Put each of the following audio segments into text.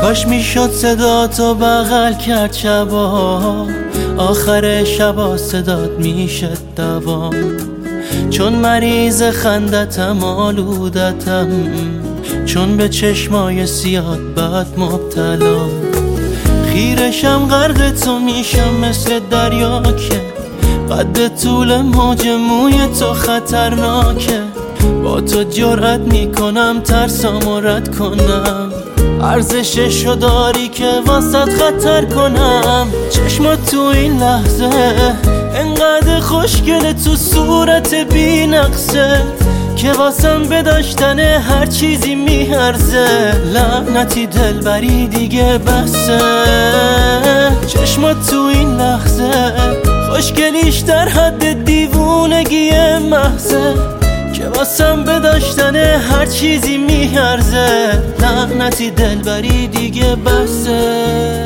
کاش میشد صدا تو بغل کرد شبا، آخر شبا صدات میشه دوام. چون مریض خندتم آلودتم، چون به چشمای سیاد بد مبتلا. خیرشم غرق تو میشم مثل دریا که قد طول موج موی تو خطرناکه. با تو جرأت میکنم ترسامو رد کنم، ارزششو داری که واسط خطر کنم. چشمات تو این لحظه انقدر خوشگله، تو صورت بی نقصه که واسم به داشتن هر چیزی میارزه. لعنتی دلبری دیگه بسه. چشمات تو این لحظه خوشگلیش در حد دیوونگی محضه که واسم به داشتن هر چیزی میارزه. لعنتی دلبری دیگه بسه.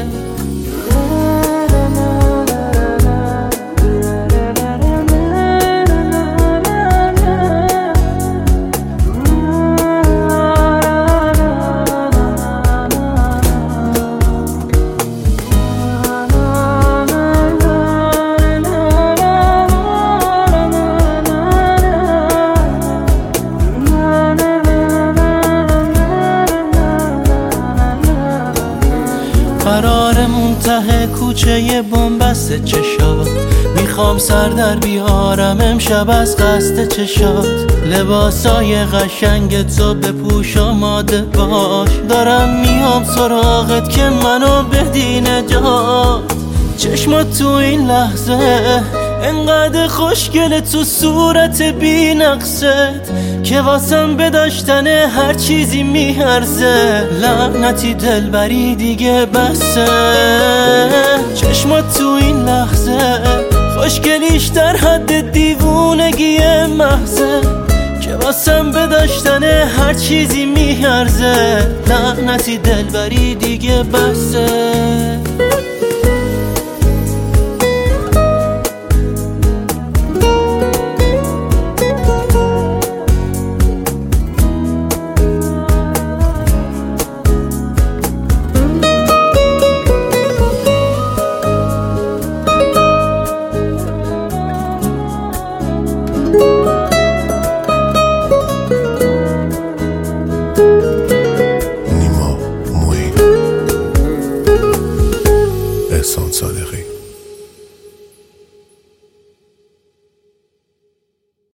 قرارمون ته کوچه بنبست چشات، میخوام سر در بیارم امشب از قصد چشات. لباسای قشنگ تو بپوش آماده باش، دارم میام سراغت که منو بدی نجات. چشمات تو این لحظه انقدر خوشگله، تو صورت بی نقصت که واسم به داشتن هر چیزی میارزه. لعنتی دلبری دیگه بسه. چشمات تو این لحظه خوشگلیش در حد دیوونگی محضه که واسم به داشتن هر چیزی میارزه. لعنتی دلبری دیگه بسه.